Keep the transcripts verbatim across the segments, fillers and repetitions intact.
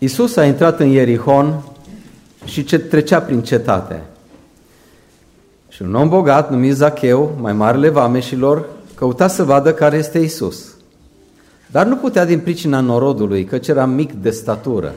Iisus a intrat în Ierihon și trecea prin cetate. Și un om bogat, numit Zacheu, mai marele vameșilor, căuta să vadă care este Iisus. Dar nu putea din pricina norodului, căci era mic de statură.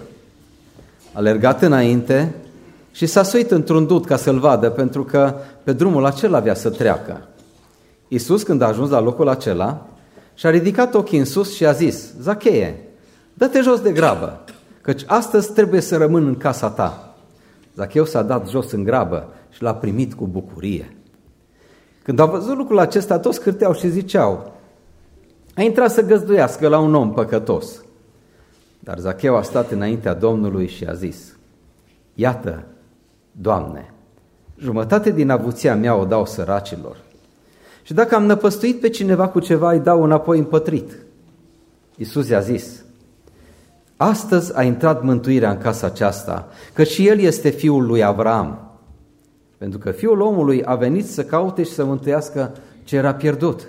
A alergat înainte și s-a suit într-un dut ca să-l vadă, pentru că pe drumul acela avea să treacă. Iisus, când a ajuns la locul acela, și-a ridicat ochii în sus și a zis: Zacheie, dă-te jos de grabă, căci astăzi trebuie să rămân în casa ta. Zacheu s-a dat jos în grabă și l-a primit cu bucurie. Când au văzut lucrul acesta, toți cârteau și ziceau: a intrat să găzduiască la un om păcătos. Dar Zacheu a stat înaintea Domnului și a zis: iată, Doamne, jumătate din avuția mea o dau săracilor. Și dacă am năpăstuit pe cineva cu ceva, îi dau înapoi împătrit. Iisus i-a zis: astăzi a intrat mântuirea în casa aceasta, că și el este fiul lui Avraam. Pentru că Fiul omului a venit să caute și să mântuiască ce era pierdut.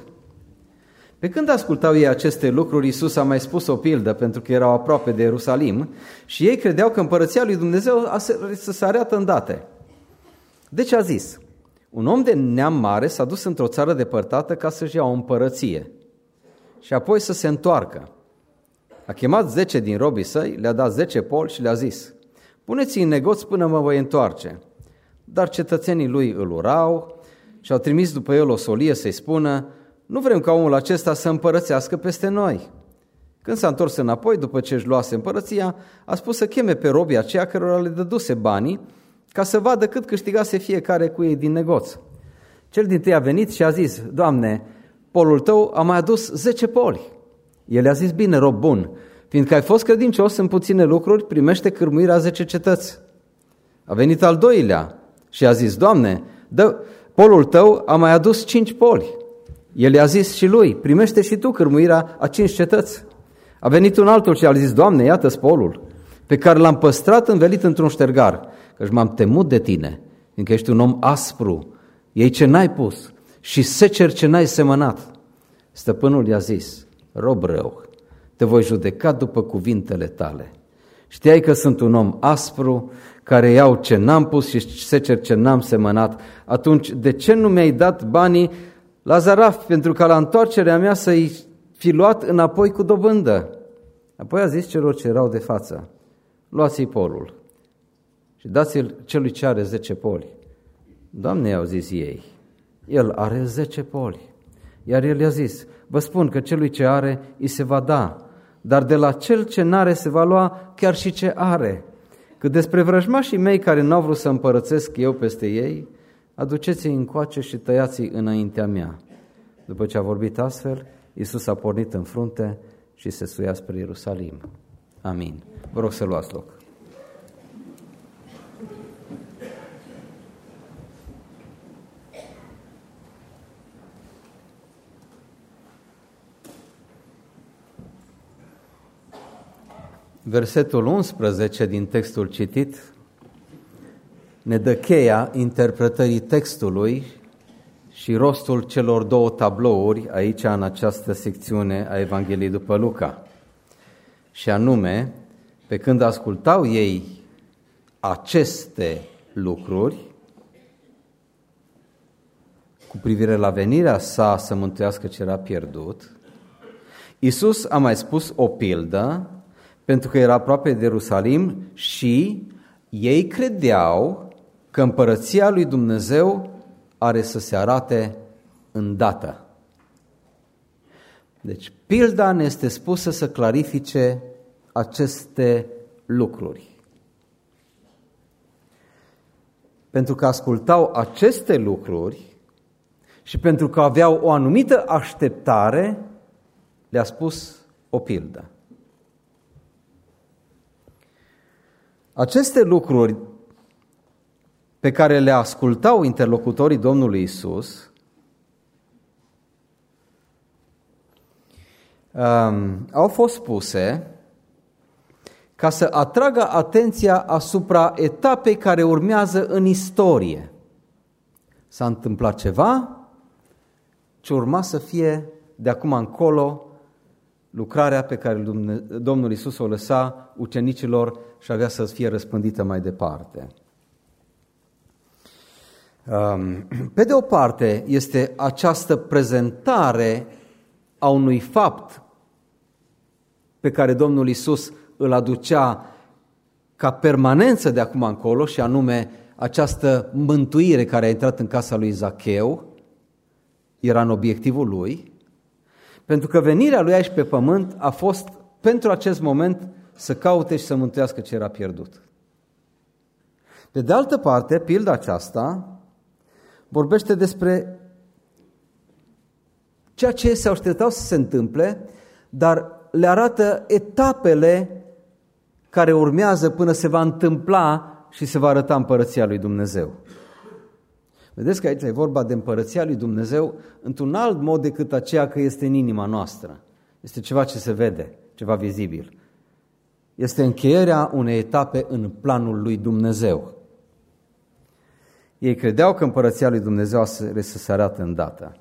Pe când ascultau ei aceste lucruri, Iisus a mai spus o pildă, pentru că erau aproape de Ierusalim și ei credeau că împărăția lui Dumnezeu să se arată îndată. Deci a zis: un om de neam mare s-a dus într-o țară depărtată ca să-și ia o împărăție și apoi să se întoarcă. A chemat zece din robii săi, le-a dat zece poli și le-a zis: puneți-i în negoț până mă voi întoarce. Dar cetățenii lui îl urau și au trimis după el o solie să-i spună: nu vrem ca omul acesta să împărățească peste noi. Când s-a întors înapoi, după ce își luase împărăția, a spus să cheme pe robii aceia cărora le dăduse banii, ca să vadă cât câștigase fiecare cu ei din negoț. Cel dintâi a venit și a zis: Doamne, polul tău a mai adus zece poli. El i-a zis: bine, rob bun, fiindcă ai fost credincios în puține lucruri, primește cârmuirea zece cetăți. A venit al doilea și a zis: Doamne, dă, polul tău a mai adus cinci poli. El i-a zis și lui: primește și tu cârmuirea a cinci cetăți. A venit un altul și a zis: Doamne, iată-ți polul, pe care l-am păstrat învelit într-un ștergar, căci m-am temut de tine, fiindcă ești un om aspru, iei ce n-ai pus și seceri ce n-ai semănat. Stăpânul i-a zis: rob rău, te voi judeca după cuvintele tale. Știai că sunt un om aspru, care iau ce n-am pus și secer ce n-am semănat. Atunci de ce nu mi-ai dat banii la zaraf, pentru ca la întoarcerea mea să-i fi luat înapoi cu dobândă? Apoi a zis celor ce erau de față: luați-i polul și dați-l celui ce are zece poli. Doamne, i-au zis ei, el are zece poli. Iar el i-a zis: vă spun că celui ce are îi se va da, dar de la cel ce n-are se va lua chiar și ce are. Cât despre vrăjmașii mei care n-au vrut să împărățesc eu peste ei, aduceți-i încoace și tăiați-i înaintea mea. După ce a vorbit astfel, Iisus a pornit în frunte și se suia spre Ierusalim. Amin. Vă rog să luați loc. Versetul unsprezece din textul citit ne dă cheia interpretării textului și rostul celor două tablouri aici în această secțiune a Evangheliei după Luca. Și anume, pe când ascultau ei aceste lucruri cu privire la venirea sa să mântuiască ce era pierdut, Iisus a mai spus o pildă, pentru că era aproape de Ierusalim și ei credeau că împărăția lui Dumnezeu are să se arate îndată. Deci, pilda ne este spusă să clarifice aceste lucruri. Pentru că ascultau aceste lucruri și pentru că aveau o anumită așteptare, le-a spus o pildă. Aceste lucruri pe care le ascultau interlocutorii Domnului Iisus um, au fost spuse ca să atragă atenția asupra etapei care urmează în istorie. S-a întâmplat ceva ce urma să fie de acum încolo lucrarea pe care Domnul Iisus o lăsa ucenicilor și avea să fie răspândită mai departe. Pe de o parte, este această prezentare a unui fapt pe care Domnul Iisus îl aducea ca permanență de acum încolo, și anume această mântuire care a intrat în casa lui Zacheu, era în obiectivul lui, pentru că venirea lui aici pe pământ a fost pentru acest moment să caute și să mântuiască ce era pierdut. Pe de altă parte, pilda aceasta vorbește despre ceea ce se așteptau să se întâmple, dar le arată etapele care urmează până se va întâmpla și se va arăta împărăția lui Dumnezeu. Vedeți că aici e vorba de împărăția lui Dumnezeu într-un alt mod decât aceea că este în inima noastră. Este ceva ce se vede, ceva vizibil. Este încheierea unei etape în planul lui Dumnezeu. Ei credeau că împărăția lui Dumnezeu să se arată îndată.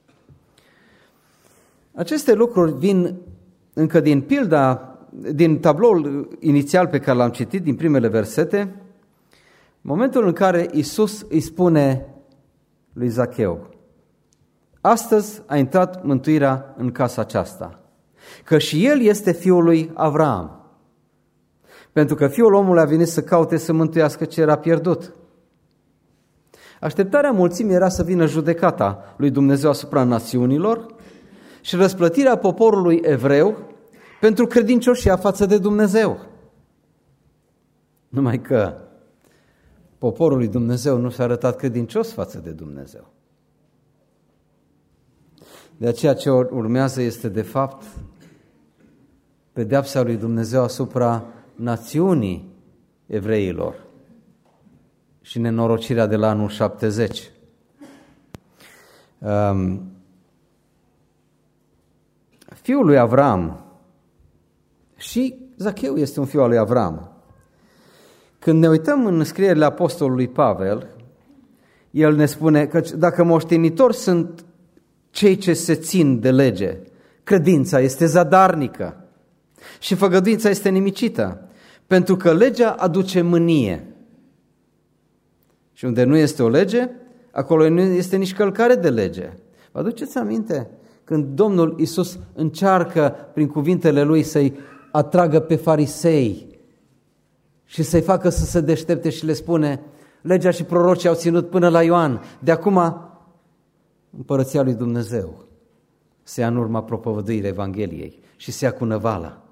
Aceste lucruri vin încă din pilda, din tabloul inițial pe care l-am citit, din primele versete, momentul în care Iisus îi spune lui Zacheu: astăzi a intrat mântuirea în casa aceasta, că și el este fiul lui Avram, pentru că Fiul omului a venit să caute să mântuiască ce era pierdut. Așteptarea mulțimii era să vină judecata lui Dumnezeu asupra națiunilor și răsplătirea poporului evreu pentru credincioșia față de Dumnezeu. Numai că poporul lui Dumnezeu nu s-a arătat credincios față de Dumnezeu. De aceea ce urmează este de fapt pedeapsa lui Dumnezeu asupra națiunii evreilor și nenorocirea de la anul șaptezeci. Um, fiul lui Avram, și Zacheu este un fiu al lui Avram. Când ne uităm în scrierile apostolului Pavel, el ne spune că dacă moștenitori sunt cei ce se țin de lege, credința este zadarnică și făgăduința este nimicită, pentru că legea aduce mânie. Și unde nu este o lege, acolo nu este nici călcare de lege. Vă aduceți aminte când Domnul Iisus încearcă prin cuvintele Lui să-i atragă pe farisei și să-i facă să se deștepte și le spune: legea și prorocii au ținut până la Ioan, de acum împărăția lui Dumnezeu se ia în urma propovăduirii Evangheliei și se ia cu năvala.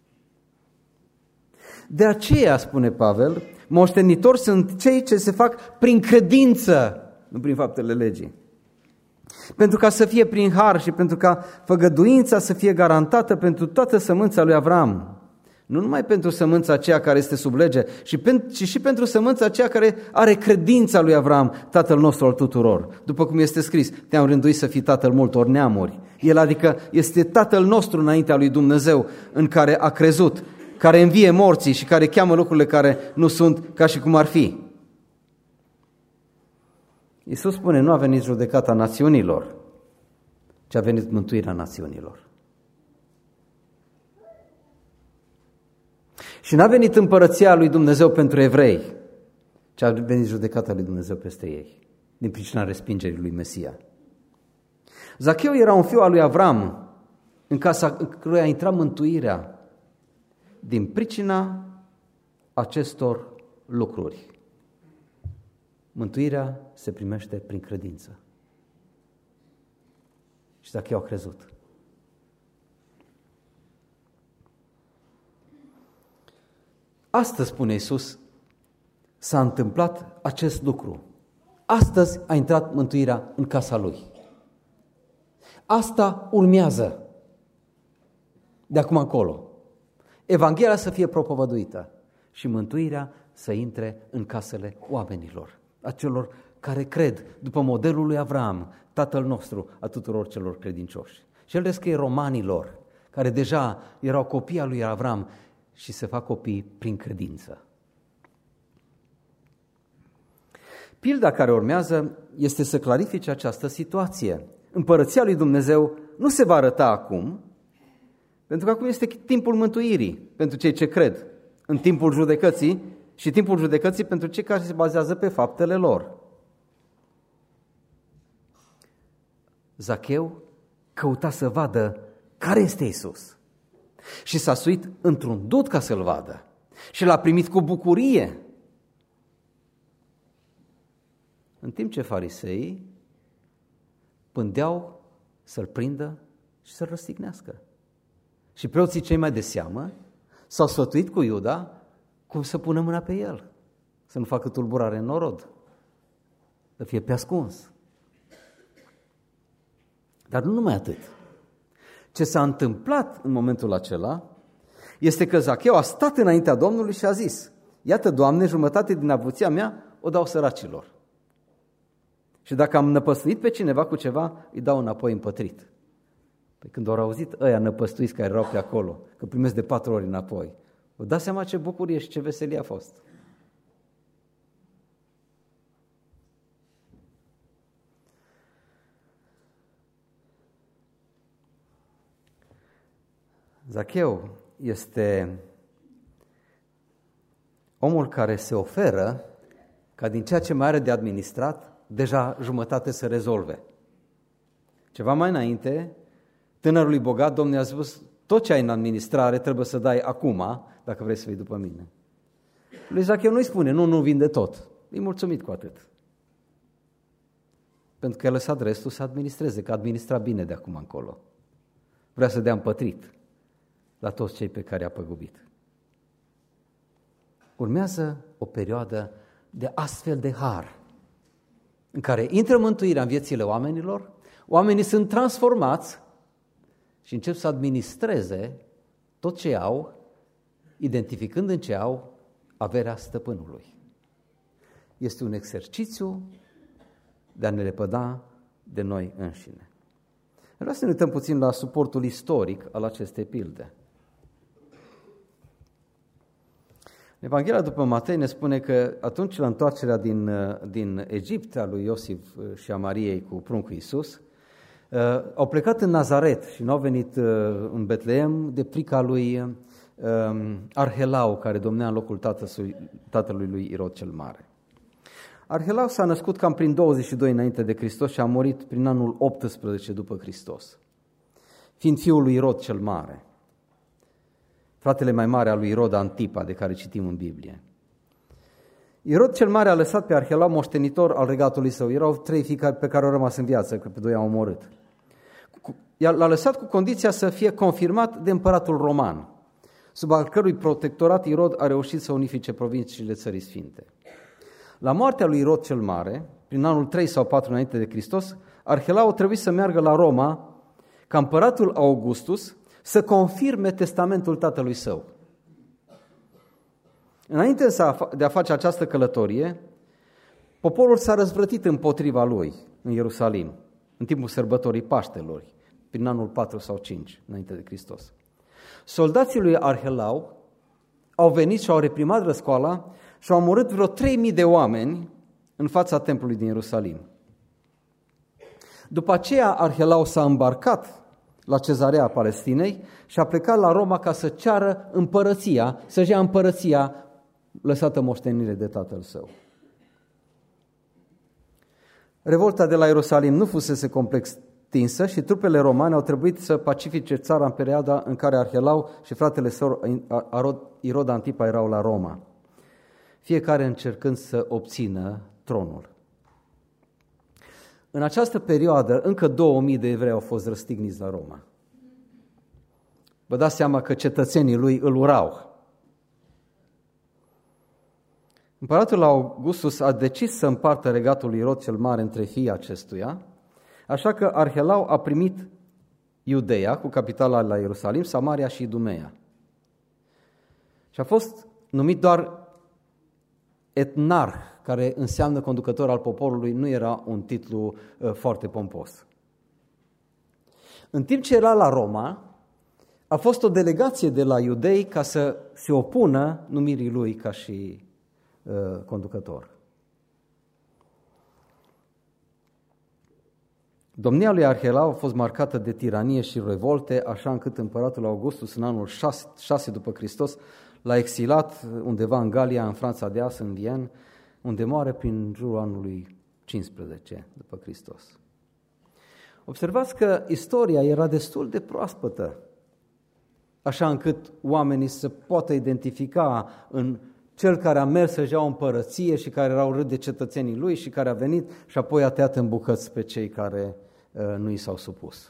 De aceea, spune Pavel, moștenitori sunt cei ce se fac prin credință, nu prin faptele legii. Pentru ca să fie prin har și pentru ca făgăduința să fie garantată pentru toată sămânța lui Avram. Nu numai pentru sămânța aceea care este sub lege, ci și pentru sămânța aceea care are credința lui Avram, tatăl nostru al tuturor. După cum este scris: te-am rânduit să fii tatăl multor neamuri. El adică este tatăl nostru înaintea lui Dumnezeu, în care a crezut, care învie morții și care cheamă lucrurile care nu sunt ca și cum ar fi. Iisus spune: nu a venit judecata națiunilor, ci a venit mântuirea națiunilor. Și n-a venit împărăția lui Dumnezeu pentru evrei, ci a venit judecata lui Dumnezeu peste ei, din pricina respingerii lui Mesia. Zacheu era un fiu al lui Avram, în casa în care a intrat mântuirea, din pricina acestor lucruri. Mântuirea se primește prin credință. Și Zacheu a crezut. Astăzi, spune Iisus, s-a întâmplat acest lucru. Astăzi a intrat mântuirea în casa lui. Asta urmează de acum încolo. Evanghelia să fie propovăduită și mântuirea să intre în casele oamenilor, acelor care cred după modelul lui Avram, tatăl nostru a tuturor celor credincioși. Și el descrie romanilor, care deja erau copii al lui Avram și se fac copii prin credință. Pilda care urmează este să clarifice această situație. Împărăția lui Dumnezeu nu se va arăta acum, Pentru că acum este timpul mântuirii pentru cei ce cred, în timpul judecății și timpul judecății pentru cei care se bazează pe faptele lor. Zacheu căuta să vadă care este Iisus și s-a suit într-un dud ca să-L vadă și L-a primit cu bucurie. În timp ce fariseii pândeau să-L prindă și să-L răstignească. Și preoții cei mai de seamă s-au sfătuit cu Iuda cum să pună mâna pe el, să nu facă tulburare în norod, să fie pe ascuns. Dar nu numai atât. Ce s-a întâmplat în momentul acela este că Zacheu a stat înaintea Domnului și a zis: iată, Doamne, jumătate din avuția mea o dau săracilor. Și dacă am năpăstuit pe cineva cu ceva, îi dau înapoi împătrit. Păi când au auzit ăia năpăstuiți care erau pe acolo, că primesc de patru ori înapoi, vă dați seama ce bucurie și ce veselie a fost. Zacheu este omul care se oferă ca din ceea ce mai are de administrat, deja jumătate să rezolve. Ceva mai înainte, tânărului bogat, Domnul a spus: tot ce ai în administrare trebuie să dai acum, dacă vrei să vii după mine. Lui Zacheu nu-i spune: nu, nu vinde tot. E mulțumit cu atât. Pentru că a lăsat restul să administreze, că administra bine de acum încolo. Vrea să dea împătrit la toți cei pe care i-a păgubit. Urmează o perioadă de astfel de har, în care intră mântuirea în viețile oamenilor, oamenii sunt transformați și încep să administreze tot ce au, identificând în ce au averea stăpânului. Este un exercițiu de a ne lepăda de noi înșine. Vreau să ne uităm puțin la suportul istoric al acestei pilde. Evanghelia după Matei ne spune că atunci la întoarcerea din, din Egipt a lui Iosif și a Mariei cu pruncul Iisus, au plecat în Nazaret și nu au venit în Betleem de frica lui Arhelau, care domnea în locul tatălui lui Irod cel Mare. Arhelau s-a născut cam prin douăzeci și doi înainte de Hristos și a murit prin anul optsprezece după Hristos, fiind fiul lui Irod cel Mare, fratele mai mare al lui Irod Antipa, de care citim în Biblie. Irod cel Mare a lăsat pe Arhelau moștenitor al regatului său. Erau trei fii pe care au rămas în viață, că pe doi au omorât. L-a lăsat cu condiția să fie confirmat de împăratul roman, sub al cărui protectorat Irod a reușit să unifice provinciile Țării Sfinte. La moartea lui Irod cel Mare, prin anul trei sau patru înainte de Hristos, Arhelau a trebuit să meargă la Roma ca împăratul Augustus să confirme testamentul tatălui său. Înainte de a face această călătorie, poporul s-a răzvrătit împotriva lui în Ierusalim, în timpul sărbătorii Paștelor, prin anul patru sau cinci înainte de Hristos. Soldații lui Arhelau au venit și au reprimat răscoala și au omorât vreo trei mii de oameni în fața templului din Ierusalim. După aceea Arhelau s-a îmbarcat la Cezarea Palestinei și a plecat la Roma ca să ceară împărăția, să-și ia împărăția lăsată moștenire de tatăl său. Revolta de la Ierusalim nu fusese complex tinsă și trupele romane au trebuit să pacifice țara în perioada în care Arhelau și fratele său Irod Antipa erau la Roma, fiecare încercând să obțină tronul. În această perioadă, încă două mii de evrei au fost răstigniți la Roma. Vă dați seama că cetățenii lui îl urau. Împăratul Augustus a decis să împartă regatul lui Irod cel Mare între fiii acestuia, așa că Arhelau a primit Iudeea, cu capitala la Ierusalim, Samaria și Idumea. Și a fost numit doar etnarh, care înseamnă conducător al poporului, nu era un titlu uh, foarte pompos. În timp ce era la Roma, a fost o delegație de la iudei ca să se opună numirii lui ca și uh, conducător. Domnia lui Arhelau a fost marcată de tiranie și revolte, așa încât împăratul Augustus în anul șase după Hristos l-a exilat undeva în Galia, în Franța de As, în Vienne, unde moare prin jurul anului cincisprezece după Hristos. Observați că istoria era destul de proaspătă, așa încât oamenii să poată identifica în cel care a mers să-și ia o împărăție și care era urât de cetățenii lui și care a venit și apoi a tăiat în bucăți pe cei care uh, nu i s-au supus.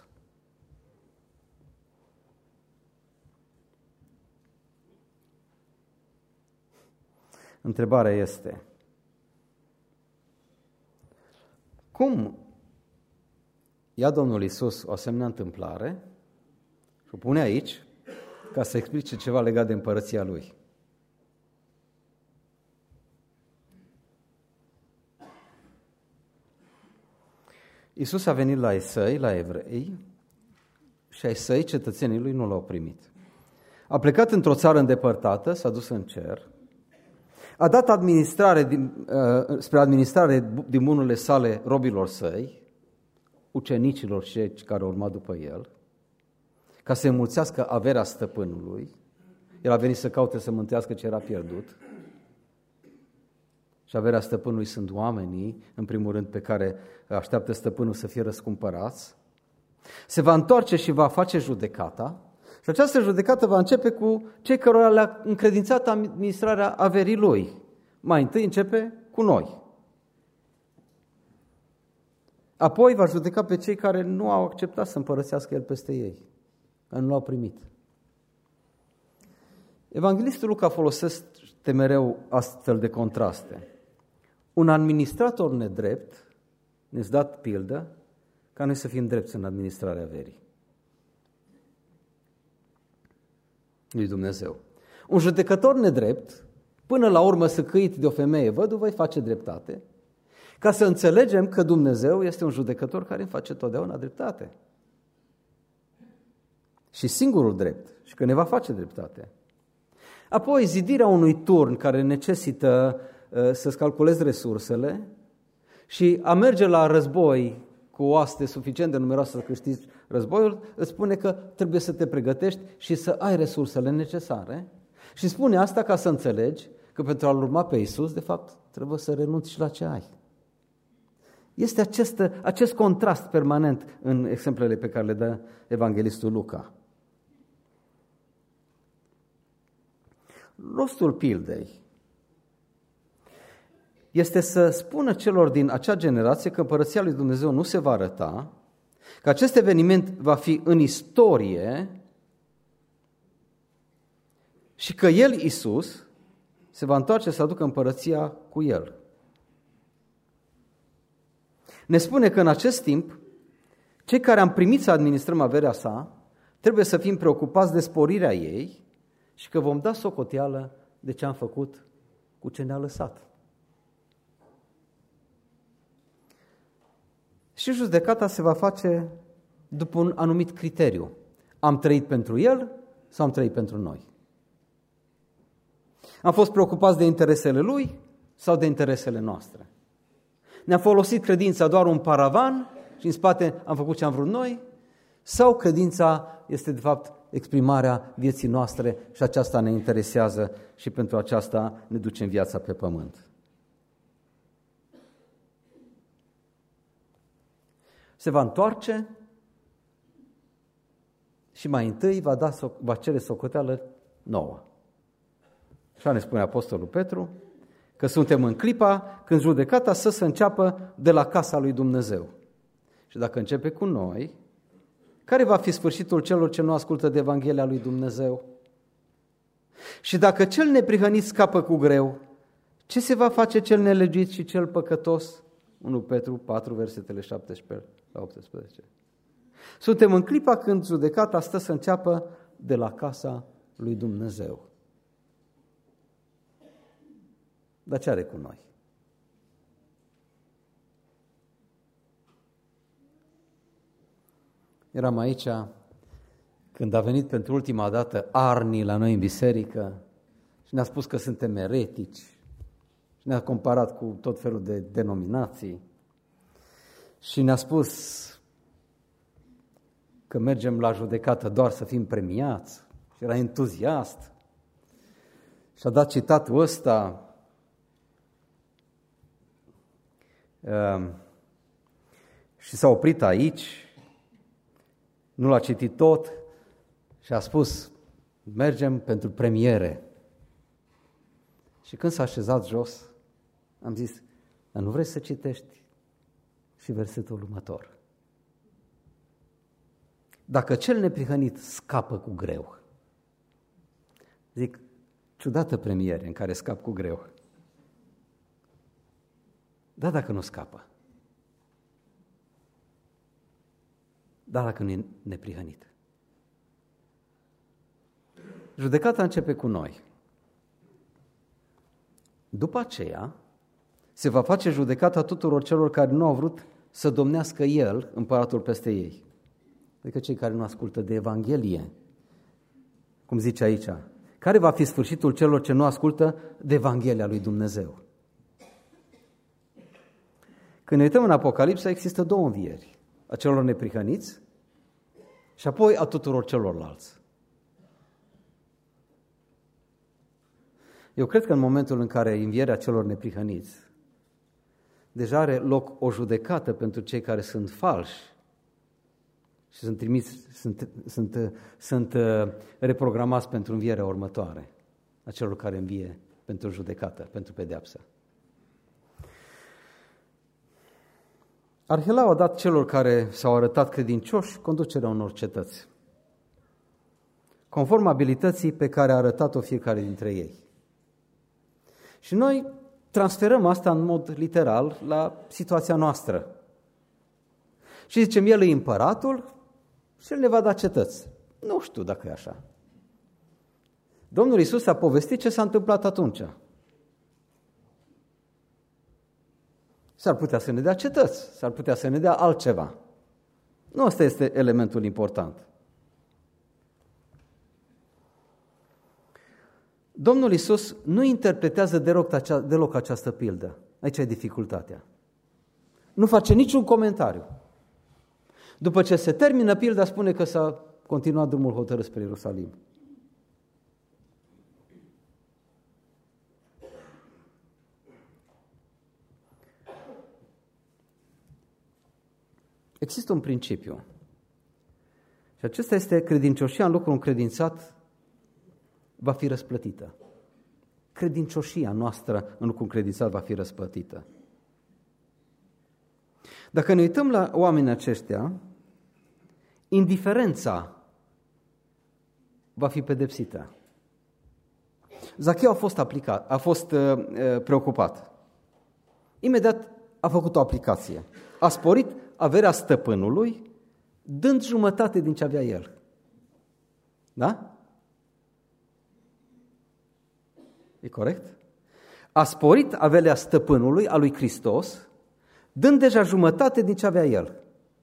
Întrebarea este, cum ia Domnul Iisus o asemenea întâmplare și o pune aici ca să explice ceva legat de împărăția Lui? Iisus a venit la ai săi, la evrei, și ai săi, cetățenii Lui, nu l-au primit. A plecat într-o țară îndepărtată, s-a dus în cer, a dat administrare din, uh, spre administrare din bunurile sale robilor săi, ucenicilor și cei care au urmat după el, ca să înmulțească averea stăpânului. El a venit să caute să mântuiască ce era pierdut. Și averea stăpânului sunt oamenii, în primul rând, pe care așteaptă stăpânul să fie răscumpărați. Se va întoarce și va face judecata. Și această judecată va începe cu cei cărora le-a încredințat administrarea averii lui. Mai întâi începe cu noi. Apoi va judeca pe cei care nu au acceptat să împărățească el peste ei, că nu l-au primit. Evanghelistul Luca folosește mereu astfel de contraste. Un administrator nedrept ne-ți dat pildă ca noi să fim drepți în administrarea averii lui Dumnezeu. Un judecător nedrept, până la urmă săcăit de o femeie văduvă, îi face dreptate, ca să înțelegem că Dumnezeu este un judecător care îmi face totdeauna dreptate. Și singurul drept, și că ne va face dreptate. Apoi, zidirea unui turn care necesită uh, să-ți calculezi resursele și a merge la război cu o oaste suficient de numeroasă să câștigi războiul, îți spune că trebuie să te pregătești și să ai resursele necesare. Și spune asta ca să înțelegi că pentru a-L urma pe Iisus, de fapt, trebuie să renunți și la ce ai. Este acest, acest contrast permanent în exemplele pe care le dă evanghelistul Luca. Rostul pildei este să spună celor din acea generație că împărăția lui Dumnezeu nu se va arăta, că acest eveniment va fi în istorie și că El, Iisus, se va întoarce să aducă împărăția cu El. Ne spune că în acest timp, cei care am primit să administrăm averea sa, trebuie să fim preocupați de sporirea ei și că vom da socoteală de ce am făcut cu ce ne-a lăsat. Și judecata se va face după un anumit criteriu. Am trăit pentru El sau am trăit pentru noi? Am fost preocupați de interesele Lui sau de interesele noastre? Ne-a folosit credința doar un paravan și în spate am făcut ce am vrut noi? Sau credința este de fapt exprimarea vieții noastre și aceasta ne interesează și pentru aceasta ne ducem viața pe pământ? Se va întoarce și mai întâi va, da, va cere socoteală nouă. Așa ne spune Apostolul Petru, că suntem în clipa când judecata să se înceapă de la casa lui Dumnezeu. Și dacă începe cu noi, care va fi sfârșitul celor ce nu ascultă de Evanghelia lui Dumnezeu? Și dacă cel neprihănit scapă cu greu, ce se va face cel nelegiuit și cel păcătos? unu Petru patru, versetele șaptesprezece la optsprezece. Suntem în clipa când judecata stă să înceapă de la casa lui Dumnezeu. Dar ce are cu noi? Eram aici când a venit pentru ultima dată Arni la noi în biserică și ne-a spus că suntem eretici și ne-a comparat cu tot felul de denominații și ne-a spus că mergem la judecată doar să fim premiați și era entuziast. Și a dat citatul ăsta. Uh, și s-a oprit aici, nu l-a citit tot și a spus, mergem pentru premiere. Și când s-a așezat jos, am zis, dar nu vrei să citești și versetul următor? Dacă cel neprihănit scapă cu greu, zic, ciudată premiere în care scap cu greu. Da, dacă nu scapă. Da, dacă nu e neprihănit. Judecata începe cu noi. După aceea, se va face judecata tuturor celor care nu au vrut să domnească El, împăratul peste ei. Adică cei care nu ascultă de Evanghelie, cum zice aici. Care va fi sfârșitul celor ce nu ascultă de Evanghelia lui Dumnezeu? Când ne uităm în Apocalipsa, există două învieri, a celor neprihăniți și apoi a tuturor celorlalți. Eu cred că în momentul în care învierea celor neprihăniți, deja are loc o judecată pentru cei care sunt falși și sunt trimiți, sunt, sunt, sunt reprogramați pentru învierea următoare, a celor care învie pentru judecată, pentru pedeapsă. Arhelau a dat celor care s-au arătat credincioși conducerea unor cetăți, conform abilității pe care a arătat-o fiecare dintre ei. Și noi transferăm asta în mod literal la situația noastră. Și zicem, el e împăratul și el ne va da cetăți. Nu știu dacă e așa. Domnul Iisus a povestit ce s-a întâmplat atunci. S-ar putea să ne dea cetăți, s-ar putea să ne dea altceva. Nu ăsta este elementul important. Domnul Iisus nu interpretează deloc această pildă. Aici e dificultatea. Nu face niciun comentariu. După ce se termină pilda, spune că s-a continuat drumul hotărât spre Ierusalim. Există un principiu. Și acesta este credincioșia în lucrul încredințat va fi răsplătită. Credincioșia noastră în lucrul încredințat va fi răsplătită. Dacă ne uităm la oamenii aceștia, indiferența va fi pedepsită. Zacheu a fost aplicat, a fost uh, preocupat. Imediat a făcut o aplicație. A sporit averea stăpânului, dând jumătate din ce avea el. Da? E corect? A sporit averea stăpânului, a lui Hristos, dând deja jumătate din ce avea el.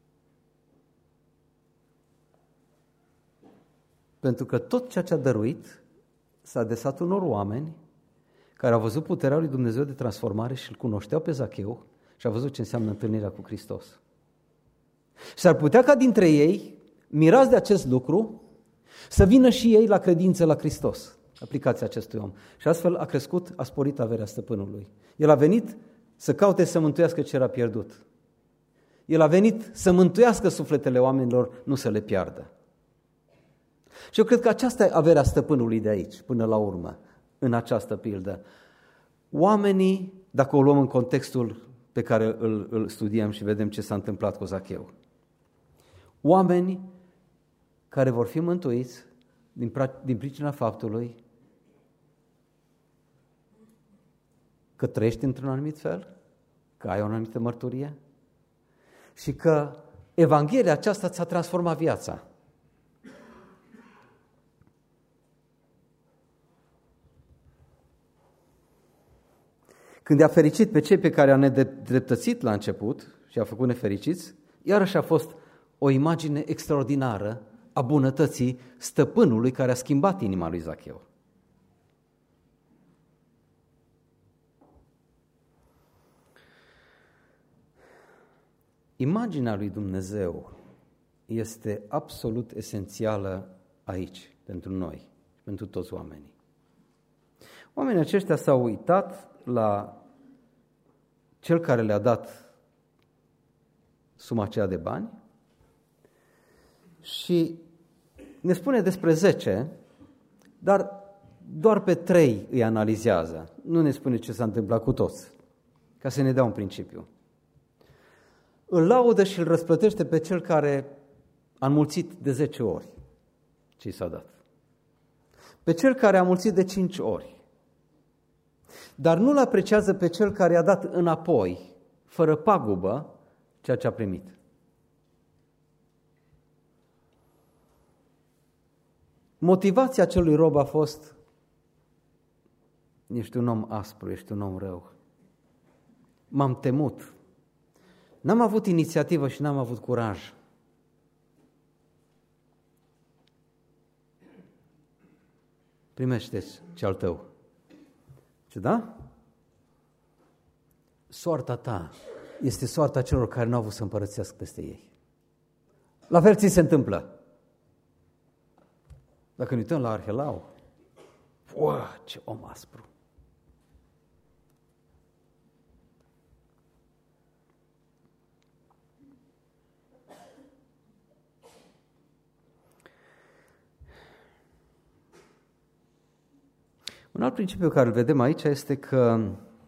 Pentru că tot ceea ce a dăruit s-a adresat unor oameni care au văzut puterea lui Dumnezeu de transformare și îl cunoșteau pe Zacheu și au văzut ce înseamnă întâlnirea cu Hristos. Și s-ar putea ca dintre ei, mirați de acest lucru, să vină și ei la credință la Hristos, aplicația acestui om. Și astfel a crescut, a sporit averea stăpânului. El a venit să caute să mântuiască ce era pierdut. El a venit să mântuiască sufletele oamenilor, nu să le piardă. Și eu cred că aceasta e averea stăpânului de aici, până la urmă, în această pildă. Oamenii, dacă o luăm în contextul pe care îl, îl studiem și vedem ce s-a întâmplat cu Zacheu, oameni care vor fi mântuiți din, din pricina faptului că trăiești într-un anumit fel, că ai o anumită mărturie și că Evanghelia aceasta ți-a transformat viața. Când i-a fericit pe cei pe care a nedreptățit la început și a făcut nefericiți, iarăși a fost o imagine extraordinară a bunătății stăpânului care a schimbat inima lui Zacheu. Imaginea lui Dumnezeu este absolut esențială aici, pentru noi, pentru toți oamenii. Oamenii aceștia s-au uitat la cel care le-a dat suma aceea de bani și ne spune despre zece, dar doar pe trei îi analizează. Nu ne spune ce s-a întâmplat cu toți, ca să ne dea un principiu. Îl laudă și îl răsplătește pe cel care a înmulțit de zece ori ce i s-a dat. Pe cel care a înmulțit de cinci ori. Dar nu-l apreciază pe cel care a dat înapoi, fără pagubă, ceea ce a primit. Motivația acelui rob a fost: ești un om aspru, ești un om rău. M-am temut. N-am avut inițiativă și n-am avut curaj. Primește-ți ce al tău. Ce da? Soarta ta este soarta celor care nu au avut să împărățească peste ei. La fel ți se întâmplă. Dacă ne uităm la Arhelau, uă, ce om aspru! Un alt principiu care îl vedem aici este că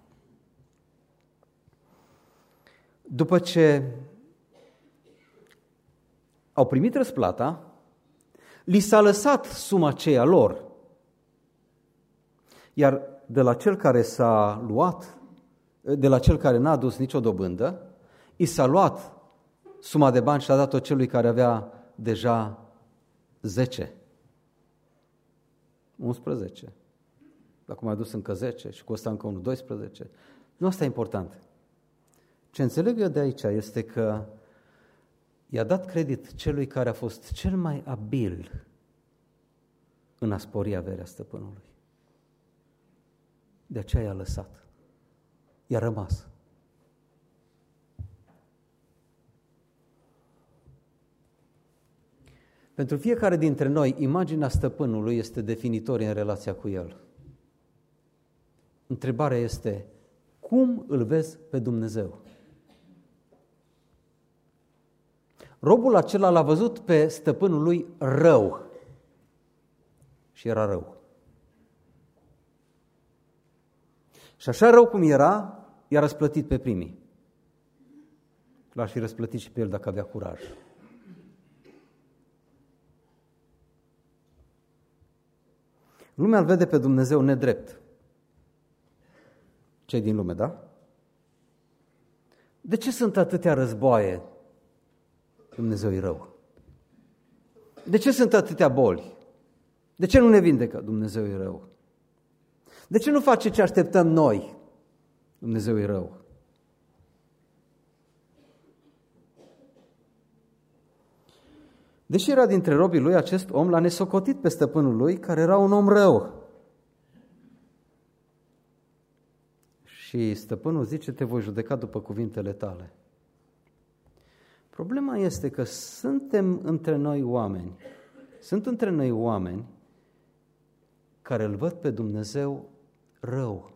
după ce au primit răsplata, li s-a lăsat suma aceea lor. Iar de la cel care s-a luat, de la cel care n-a adus nicio dobândă, i s-a luat suma de bani și a dat-o celui care avea deja zece, unsprezece. Acum a adus încă zece și costă încă unul doisprezece. Nu asta e important. Ce înțeleg eu de aici este că i-a dat credit celui care a fost cel mai abil în a spori averea stăpânului. De aceea i-a lăsat. I-a rămas. Pentru fiecare dintre noi, imaginea stăpânului este definitorie în relația cu el. Întrebarea este: cum îl vezi pe Dumnezeu? Robul acela l-a văzut pe stăpânul lui rău și era rău. Și așa rău cum era, i-a răsplătit pe primii. L-ar fi răsplătit și pe el dacă avea curaj. Lumea îl vede pe Dumnezeu nedrept. Cei din lume, da? De ce sunt atâtea războaie? Dumnezeu e rău. De ce sunt atâtea boli? De ce nu ne vindecă? Dumnezeu e rău. De ce nu face ce așteptăm noi? Dumnezeu e rău. Deși era dintre robii lui, acest om l-a nesocotit pe stăpânul lui, care era un om rău. Și stăpânul zice: te voi judeca după cuvintele tale. Problema este că suntem între noi oameni, sunt între noi oameni care îl văd pe Dumnezeu rău.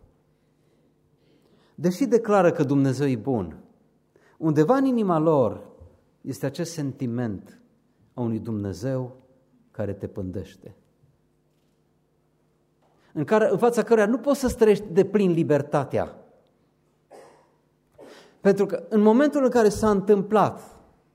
Deși declară că Dumnezeu e bun, undeva în inima lor este acest sentiment a unui Dumnezeu care te pândește, în, care, în fața căruia nu poți să străiești de plin libertatea. Pentru că în momentul în care s-a întâmplat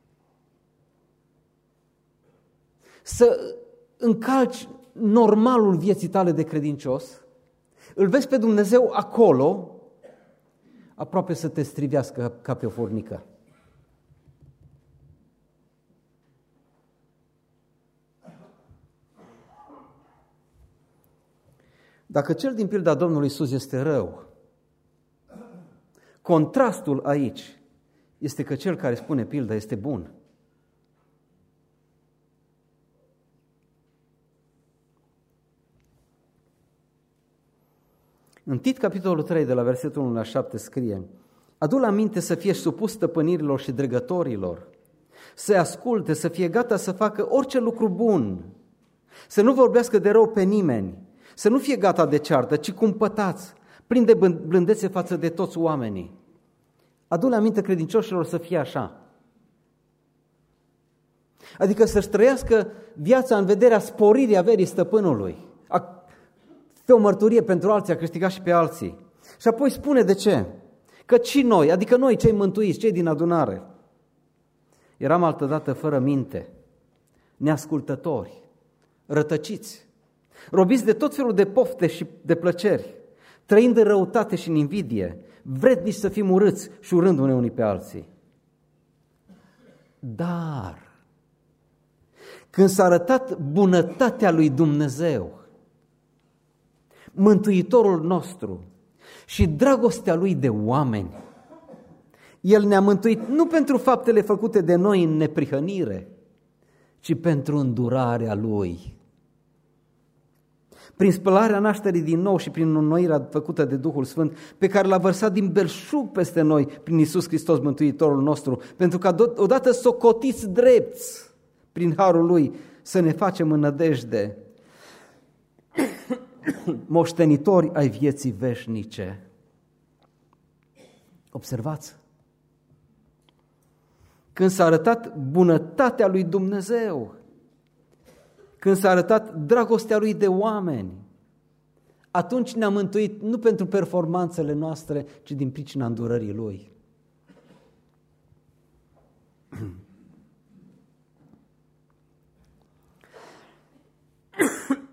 să încalci normalul vieții tale de credincios, îl vezi pe Dumnezeu acolo, aproape să te strivească ca pe o furnică. Dacă cel din pilda Domnului Iisus este rău, contrastul aici este că cel care spune pilda este bun. În Tit, capitolul trei, de la versetul unu la șapte, scrie: adu-l aminte să fie supus stăpânirilor și dregătorilor, să asculte, să fie gata să facă orice lucru bun, să nu vorbească de rău pe nimeni, să nu fie gata de ceartă, ci cumpătați, plin de blândețe față de toți oamenii. Adu-le aminte credincioșilor să fie așa. Adică să-și trăiască viața în vederea sporirii averii stăpânului. A fi o mărturie pentru alții, a câștiga și pe alții. Și apoi spune de ce. Că și noi, adică noi cei mântuiți, cei din adunare, eram altădată fără minte, neascultători, rătăciți, robiți de tot felul de pofte și de plăceri, trăind în răutate și în invidie, vrednici să fim urâți și urându-ne unii pe alții. Dar când s-a arătat bunătatea lui Dumnezeu, Mântuitorul nostru, și dragostea lui de oameni, El ne-a mântuit nu pentru faptele făcute de noi în neprihănire, ci pentru îndurarea Lui. Prin spălarea nașterii din nou și prin înnoirea făcută de Duhul Sfânt, pe care l-a vărsat din belșug peste noi prin Iisus Hristos, Mântuitorul nostru, pentru că odată socotiți drepți prin harul Lui să ne facem în nădejde moștenitori ai vieții veșnice. Observați? Când s-a arătat bunătatea lui Dumnezeu, când s-a arătat dragostea Lui de oameni, atunci ne-a mântuit nu pentru performanțele noastre, ci din pricina îndurării Lui.